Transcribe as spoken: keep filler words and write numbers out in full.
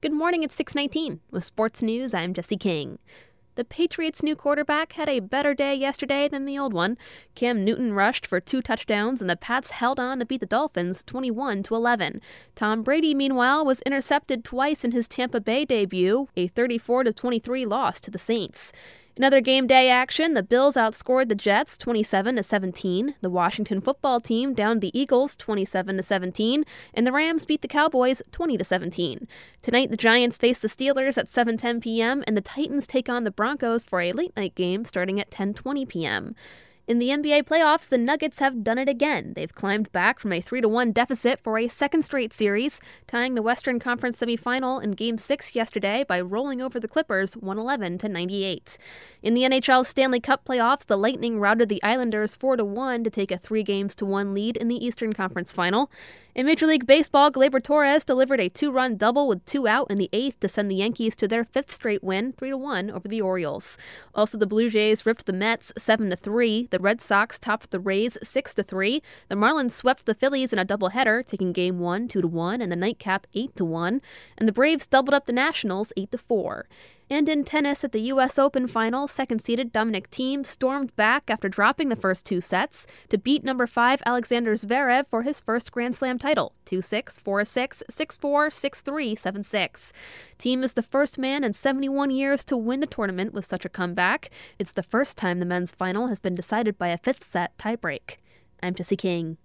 Good morning, it's six nineteen. With sports news, I'm Jesse King. The Patriots' new quarterback had a better day yesterday than the old one. Cam Newton rushed for two touchdowns, and the Pats held on to beat the Dolphins twenty-one to eleven. Tom Brady, meanwhile, was intercepted twice in his Tampa Bay debut, a thirty-four to twenty-three loss to the Saints. In other game day action, the Bills outscored the Jets twenty-seven to seventeen. The Washington football team downed the Eagles twenty-seven to seventeen, and the Rams beat the Cowboys twenty to seventeen. Tonight, the Giants face the Steelers at seven ten p.m., and the Titans take on the Broncos for a late-night game starting at ten twenty p.m. In the N B A playoffs, the Nuggets have done it again. They've climbed back from a three to one deficit for a second straight series, tying the Western Conference semifinal in Game six yesterday by rolling over the Clippers one eleven to ninety-eight. In the N H L Stanley Cup playoffs, the Lightning routed the Islanders four to one to take a three games to one lead in the Eastern Conference final. In Major League Baseball, Gleyber Torres delivered a two-run double with two out in the eighth to send the Yankees to their fifth straight win, three to one over the Orioles. Also, the Blue Jays ripped the Mets seven to three. The Red Sox topped the Rays six to three. The Marlins swept the Phillies in a doubleheader, taking Game one two to one and the nightcap eight to one. And the Braves doubled up the Nationals eight to four. And in tennis at the U S Open final, second-seeded Dominic Thiem stormed back after dropping the first two sets to beat number five Alexander Zverev for his first Grand Slam title, two six, four six, six four, six three, seven six. Thiem is the first man in seventy-one years to win the tournament with such a comeback. It's the first time the men's final has been decided by a fifth-set tiebreak. I'm Jesse King.